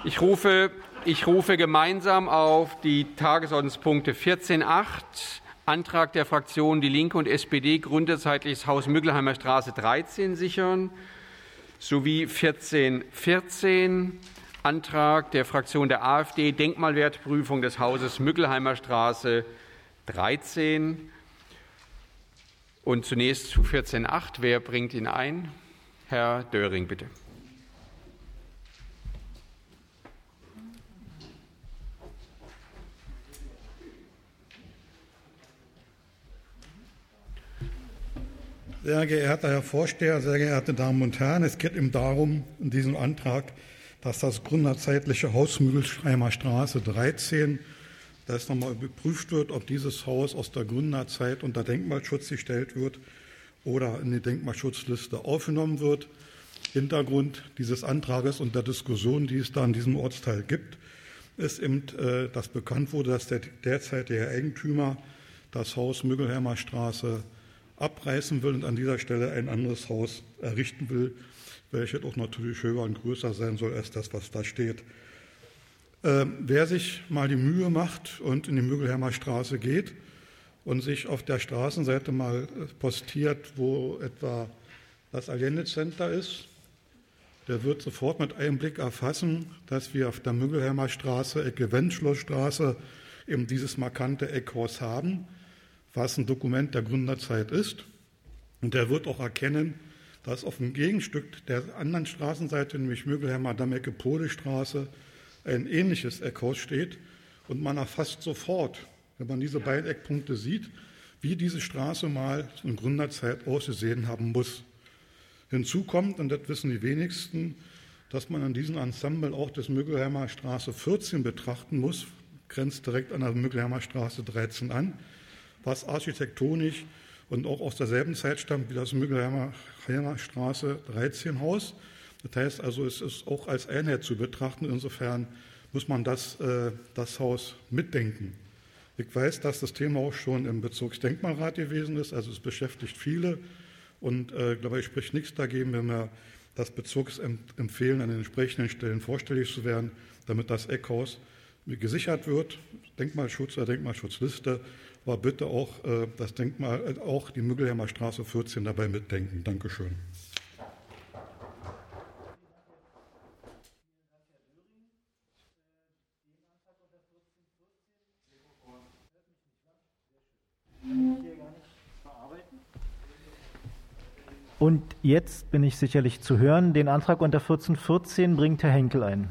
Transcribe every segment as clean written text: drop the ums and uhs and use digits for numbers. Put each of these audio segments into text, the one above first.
Ich rufe gemeinsam auf die Tagesordnungspunkte 14.8, Antrag der Fraktionen Die Linke und SPD, gründerzeitliches Haus Müggelheimer Straße 13 sichern, sowie 14.14, Antrag der Fraktion der AfD, Denkmalwertprüfung des Hauses Müggelheimer Straße 13. Und zunächst zu 14.8. Wer bringt ihn ein? Herr Döring, bitte. Sehr geehrter Herr Vorsteher, sehr geehrte Damen und Herren, es geht eben darum, in diesem Antrag, dass das gründerzeitliche Haus Müggelheimer Straße 13, dass nochmal überprüft wird, ob dieses Haus aus der Gründerzeit unter Denkmalschutz gestellt wird oder in die Denkmalschutzliste aufgenommen wird. Hintergrund dieses Antrages und der Diskussion, die es da in diesem Ortsteil gibt, ist eben, dass bekannt wurde, dass der derzeitige Eigentümer das Haus Müggelheimer Straße abreißen will und an dieser Stelle ein anderes Haus errichten will, welches auch natürlich höher und größer sein soll als das, was da steht. Wer sich mal die Mühe macht und in die Müggelheimer Straße geht und sich auf der Straßenseite mal postiert, wo etwa das Allende Center ist, der wird sofort mit einem Blick erfassen, dass wir auf der Müggelheimer Straße, Ecke Wendschlossstraße, eben dieses markante Eckhaus haben, was ein Dokument der Gründerzeit ist. Und der wird auch erkennen, dass auf dem Gegenstück der anderen Straßenseite, nämlich Müggelheimer Damm-Ecke-Pole-Straße, ein ähnliches Eckhaus steht. Und man erfasst sofort, wenn man diese beiden Eckpunkte sieht, wie diese Straße mal in Gründerzeit ausgesehen haben muss. Hinzu kommt, und das wissen die wenigsten, dass man an diesem Ensemble auch das Müggelheimer Straße 14 betrachten muss, grenzt direkt an der Müggelheimer Straße 13 an, was architektonisch und auch aus derselben Zeit stammt wie das Müggelheimer Straße 13 Haus. Das heißt also, es ist auch als Einheit zu betrachten. Insofern muss man das Haus mitdenken. Ich weiß, dass das Thema auch schon im Bezirksdenkmalrat gewesen ist. Also es beschäftigt viele. Und ich glaube, ich spricht nichts dagegen, wenn wir das Bezirksamt empfehlen, an den entsprechenden Stellen vorstellig zu werden, damit das Eckhaus gesichert wird. Denkmalschutz oder Denkmalschutzliste. Aber bitte auch das Denkmal, auch die Müggelheimer Straße 14 dabei mitdenken. Dankeschön. Und jetzt bin ich sicherlich zu hören. Den Antrag unter 1414 bringt Herr Henkel ein.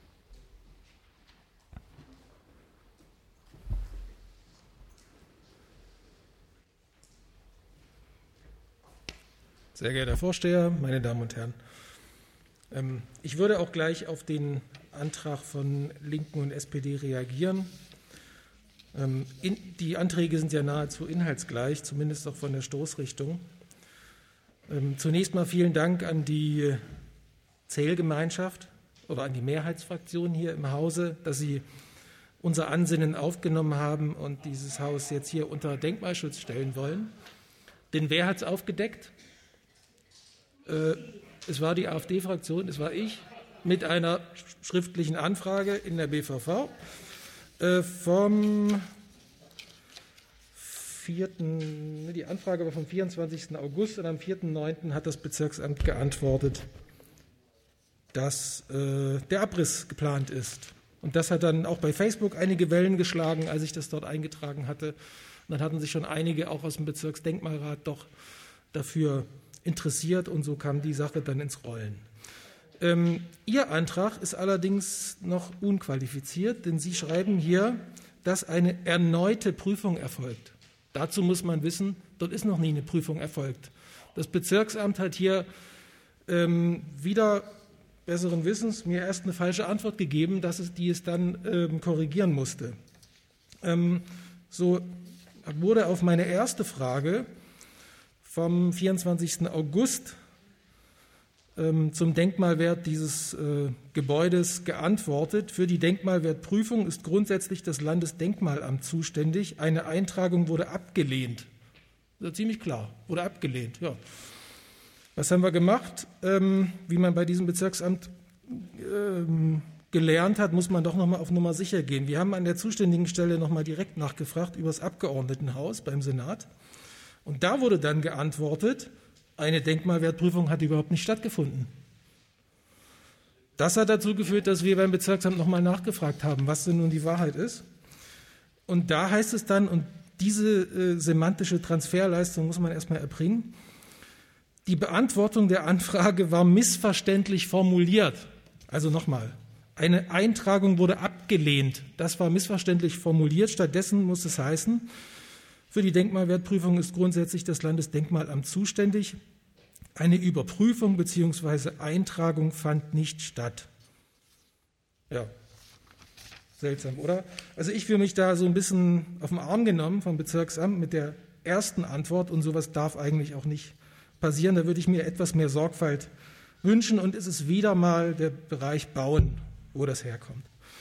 Sehr geehrter Herr Vorsteher, meine Damen und Herren, ich würde auch gleich auf den Antrag von Linken und SPD reagieren. Die Anträge sind ja nahezu inhaltsgleich, zumindest auch von der Stoßrichtung. Zunächst mal vielen Dank an die Zählgemeinschaft oder an die Mehrheitsfraktion hier im Hause, dass Sie unser Ansinnen aufgenommen haben und dieses Haus jetzt hier unter Denkmalschutz stellen wollen. Denn wer hat es aufgedeckt? Es war die AfD-Fraktion, es war ich, mit einer schriftlichen Anfrage in der BVV vom 4., die Anfrage war vom 24. August und am 4.9. hat das Bezirksamt geantwortet, dass der Abriss geplant ist. Und das hat dann auch bei Facebook einige Wellen geschlagen, als ich das dort eingetragen hatte. Und dann hatten sich schon einige auch aus dem Bezirksdenkmalrat doch dafür interessiert und so kam die Sache dann ins Rollen. Ihr Antrag ist allerdings noch unqualifiziert, denn Sie schreiben hier, dass eine erneute Prüfung erfolgt. Dazu muss man wissen, dort ist noch nie eine Prüfung erfolgt. Das Bezirksamt hat hier wieder besseren Wissens mir erst eine falsche Antwort gegeben, die es dann korrigieren musste. So wurde auf meine erste Frage vom 24. August zum Denkmalwert dieses Gebäudes geantwortet. Für die Denkmalwertprüfung ist grundsätzlich das Landesdenkmalamt zuständig. Eine Eintragung wurde abgelehnt. Das ist ziemlich klar, wurde abgelehnt. Ja. Was haben wir gemacht? Wie man bei diesem Bezirksamt gelernt hat, muss man doch noch mal auf Nummer sicher gehen. Wir haben an der zuständigen Stelle noch mal direkt nachgefragt über das Abgeordnetenhaus beim Senat. Und da wurde dann geantwortet, eine Denkmalwertprüfung hat überhaupt nicht stattgefunden. Das hat dazu geführt, dass wir beim Bezirksamt noch mal nachgefragt haben, was denn nun die Wahrheit ist. Und da heißt es dann, und diese semantische Transferleistung muss man erstmal erbringen, die Beantwortung der Anfrage war missverständlich formuliert. Also nochmal, eine Eintragung wurde abgelehnt. Das war missverständlich formuliert. Stattdessen muss es heißen, für die Denkmalwertprüfung ist grundsätzlich das Landesdenkmalamt zuständig. Eine Überprüfung bzw. Eintragung fand nicht statt. Ja, seltsam, oder? Also ich fühle mich da so ein bisschen auf den Arm genommen vom Bezirksamt mit der ersten Antwort und sowas darf eigentlich auch nicht passieren. Da würde ich mir etwas mehr Sorgfalt wünschen und es ist wieder mal der Bereich Bauen, wo das herkommt.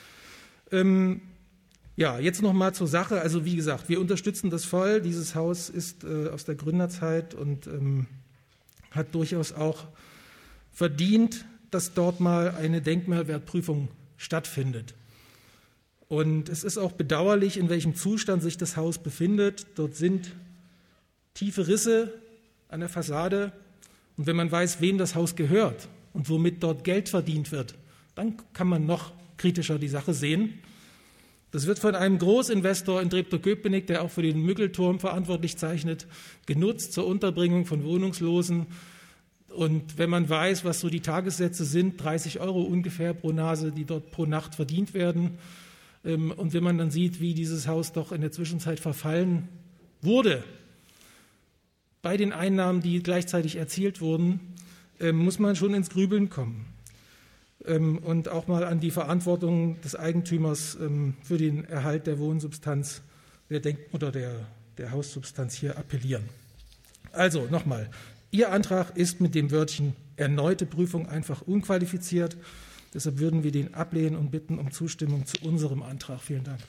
Ja, jetzt noch mal zur Sache. Also wie gesagt, wir unterstützen das voll. Dieses Haus ist aus der Gründerzeit und hat durchaus auch verdient, dass dort mal eine Denkmalwertprüfung stattfindet. Und es ist auch bedauerlich, in welchem Zustand sich das Haus befindet. Dort sind tiefe Risse an der Fassade. Und wenn man weiß, wem das Haus gehört und womit dort Geld verdient wird, dann kann man noch kritischer die Sache sehen. Das wird von einem Großinvestor in Treptow-Köpenick, der auch für den Müggelturm verantwortlich zeichnet, genutzt zur Unterbringung von Wohnungslosen. Und wenn man weiß, was so die Tagessätze sind, 30 € ungefähr pro Nase, die dort pro Nacht verdient werden, und wenn man dann sieht, wie dieses Haus doch in der Zwischenzeit verfallen wurde, bei den Einnahmen, die gleichzeitig erzielt wurden, muss man schon ins Grübeln kommen. Und auch mal an die Verantwortung des Eigentümers für den Erhalt der Wohnsubstanz der Haussubstanz hier appellieren. Also nochmal, Ihr Antrag ist mit dem Wörtchen erneute Prüfung einfach unqualifiziert. Deshalb würden wir den ablehnen und bitten um Zustimmung zu unserem Antrag. Vielen Dank.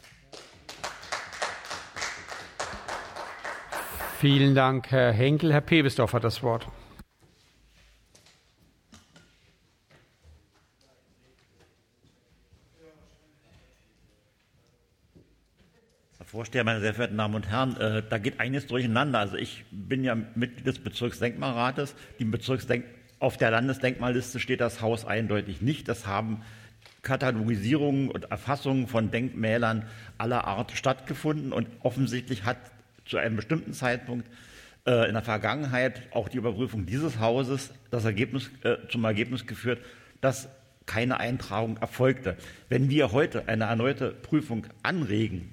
Vielen Dank, Herr Henkel. Herr Pebesdorf hat das Wort. Herr Vorsteher, meine sehr verehrten Damen und Herren, da geht einiges durcheinander. Also ich bin ja Mitglied des Bezirksdenkmalrates. Auf der Landesdenkmalliste steht das Haus eindeutig nicht. Das haben Katalogisierungen und Erfassungen von Denkmälern aller Art stattgefunden. Und offensichtlich hat zu einem bestimmten Zeitpunkt in der Vergangenheit auch die Überprüfung dieses Hauses zum Ergebnis geführt, dass keine Eintragung erfolgte. Wenn wir heute eine erneute Prüfung anregen,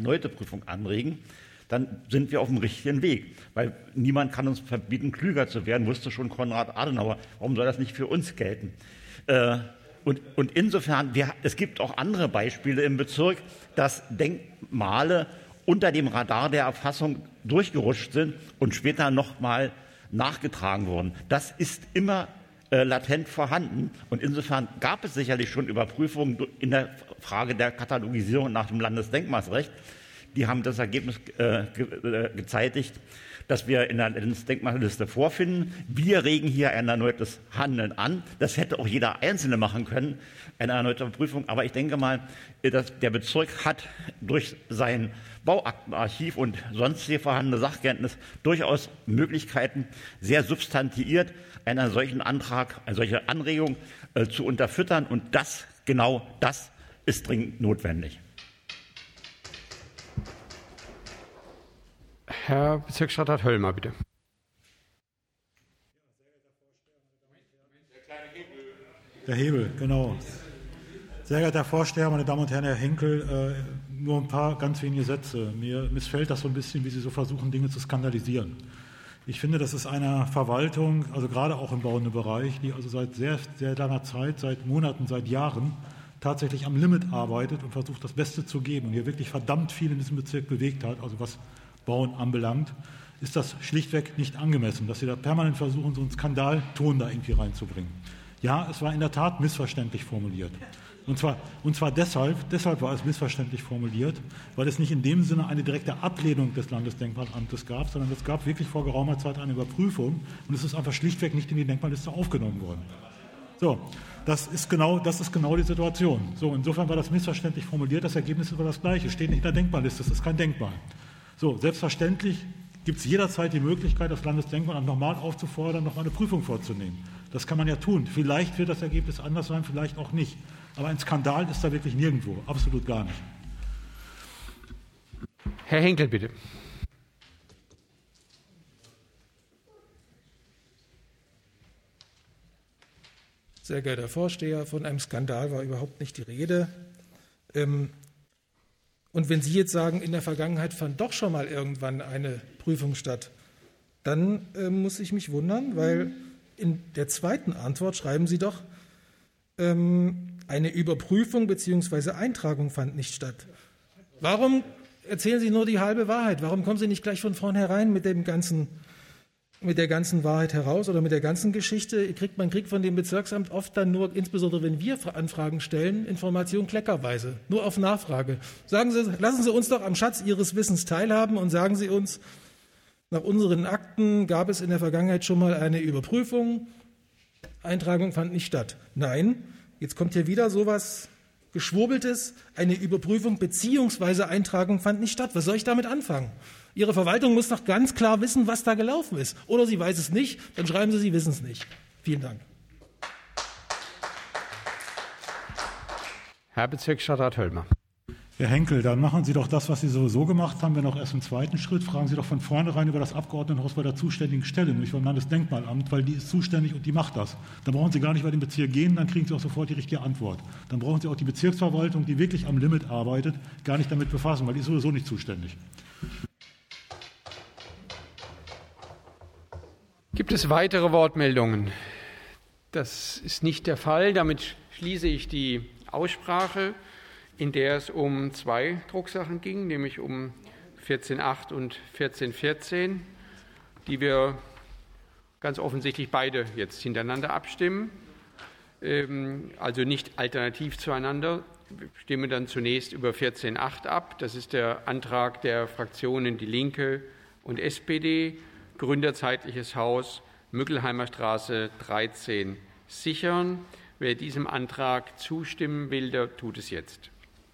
dann sind wir auf dem richtigen Weg. Weil niemand kann uns verbieten, klüger zu werden, wusste schon Konrad Adenauer. Warum soll das nicht für uns gelten? Und insofern, es gibt auch andere Beispiele im Bezirk, dass Denkmale unter dem Radar der Erfassung durchgerutscht sind und später nochmal nachgetragen wurden. Das ist immer latent vorhanden. Und insofern gab es sicherlich schon Überprüfungen in der Frage der Katalogisierung nach dem Landesdenkmalsrecht. Die haben das Ergebnis gezeitigt, dass wir in der Landesdenkmalliste vorfinden. Wir regen hier ein erneutes Handeln an. Das hätte auch jeder Einzelne machen können, eine erneute Prüfung. Aber ich denke mal, der Bezirk hat durch sein Bauaktenarchiv und sonstige vorhandene Sachkenntnis durchaus Möglichkeiten, sehr substantiiert einen solchen Antrag, eine solche Anregung zu unterfüttern. Und genau das ist dringend notwendig. Herr Bezirksstadtrat Höllmer, bitte. Der Hebel, genau. Sehr geehrter Herr Vorsteher, meine Damen und Herren, Herr Henkel, nur ein paar ganz wenige Sätze. Mir missfällt das so ein bisschen, wie Sie so versuchen, Dinge zu skandalisieren. Ich finde, das ist einer Verwaltung, also gerade auch im bauenden Bereich, die also seit sehr, sehr langer Zeit, seit Monaten, seit Jahren tatsächlich am Limit arbeitet und versucht, das Beste zu geben und hier wirklich verdammt viel in diesem Bezirk bewegt hat, also was Bauen anbelangt, ist das schlichtweg nicht angemessen, dass Sie da permanent versuchen, so einen Skandalton da irgendwie reinzubringen. Ja, es war in der Tat missverständlich formuliert. Und zwar deshalb war es missverständlich formuliert, weil es nicht in dem Sinne eine direkte Ablehnung des Landesdenkmalamtes gab, sondern es gab wirklich vor geraumer Zeit eine Überprüfung und es ist einfach schlichtweg nicht in die Denkmalliste aufgenommen worden. So, das ist genau die Situation. So, insofern war das missverständlich formuliert. Das Ergebnis ist aber das Gleiche. Steht nicht in der Denkmalliste. Das ist kein Denkmal. So, selbstverständlich gibt es jederzeit die Möglichkeit, das Landesdenkmalamt nochmal aufzufordern, nochmal eine Prüfung vorzunehmen. Das kann man ja tun. Vielleicht wird das Ergebnis anders sein, vielleicht auch nicht. Aber ein Skandal ist da wirklich nirgendwo. Absolut gar nicht. Herr Henkel, bitte. Sehr geehrter Herr Vorsteher, von einem Skandal war überhaupt nicht die Rede. Und wenn Sie jetzt sagen, in der Vergangenheit fand doch schon mal irgendwann eine Prüfung statt, dann muss ich mich wundern, weil in der zweiten Antwort schreiben Sie doch, eine Überprüfung bzw. Eintragung fand nicht statt. Warum erzählen Sie nur die halbe Wahrheit? Warum kommen Sie nicht gleich von vornherein mit der ganzen Wahrheit heraus oder mit der ganzen Geschichte? Man kriegt von dem Bezirksamt oft dann nur, insbesondere wenn wir Anfragen stellen, Informationen kleckerweise, nur auf Nachfrage. Lassen Sie uns doch am Schatz Ihres Wissens teilhaben und sagen Sie uns, nach unseren Akten gab es in der Vergangenheit schon mal eine Überprüfung, Eintragung fand nicht statt. Nein, jetzt kommt hier wieder sowas Geschwurbeltes, eine Überprüfung bzw. Eintragung fand nicht statt. Was soll ich damit anfangen? Ihre Verwaltung muss doch ganz klar wissen, was da gelaufen ist. Oder sie weiß es nicht, dann schreiben Sie wissen es nicht. Vielen Dank. Herr Bezirksstadtrat Höllmer. Herr Henkel, dann machen Sie doch das, was Sie sowieso gemacht haben, wenn auch erst im zweiten Schritt. Fragen Sie doch von vornherein über das Abgeordnetenhaus bei der zuständigen Stelle, nämlich beim Landesdenkmalamt, weil die ist zuständig und die macht das. Dann brauchen Sie gar nicht über den Bezirk gehen, dann kriegen Sie auch sofort die richtige Antwort. Dann brauchen Sie auch die Bezirksverwaltung, die wirklich am Limit arbeitet, gar nicht damit befassen, weil die ist sowieso nicht zuständig. Gibt es weitere Wortmeldungen? Das ist nicht der Fall. Damit schließe ich die Aussprache, in der es um zwei Drucksachen ging, nämlich um 14.8 und 14.14, die wir ganz offensichtlich beide jetzt hintereinander abstimmen, also nicht alternativ zueinander. Wir stimmen dann zunächst über 14.8 ab. Das ist der Antrag der Fraktionen Die Linke und SPD, Gründerzeitliches Haus, Müggelheimer Straße 13 sichern. Wer diesem Antrag zustimmen will, der tut es jetzt.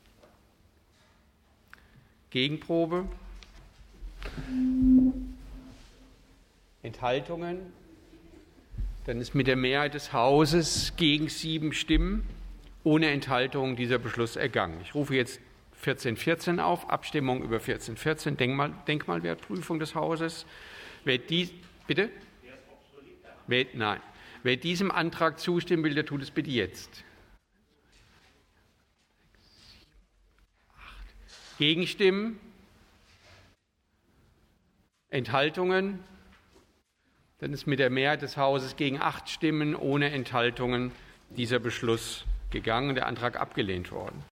Gegenprobe? Enthaltungen? Dann ist mit der Mehrheit des Hauses gegen 7 Stimmen ohne Enthaltung dieser Beschluss ergangen. Ich rufe jetzt 14.14 auf, Abstimmung über 14.14, Denkmalwertprüfung des Hauses. Wer diesem Antrag zustimmen will, der tut es bitte jetzt. Gegenstimmen? Enthaltungen? Dann ist mit der Mehrheit des Hauses gegen 8 Stimmen ohne Enthaltungen dieser Beschluss gegangen und der Antrag abgelehnt worden.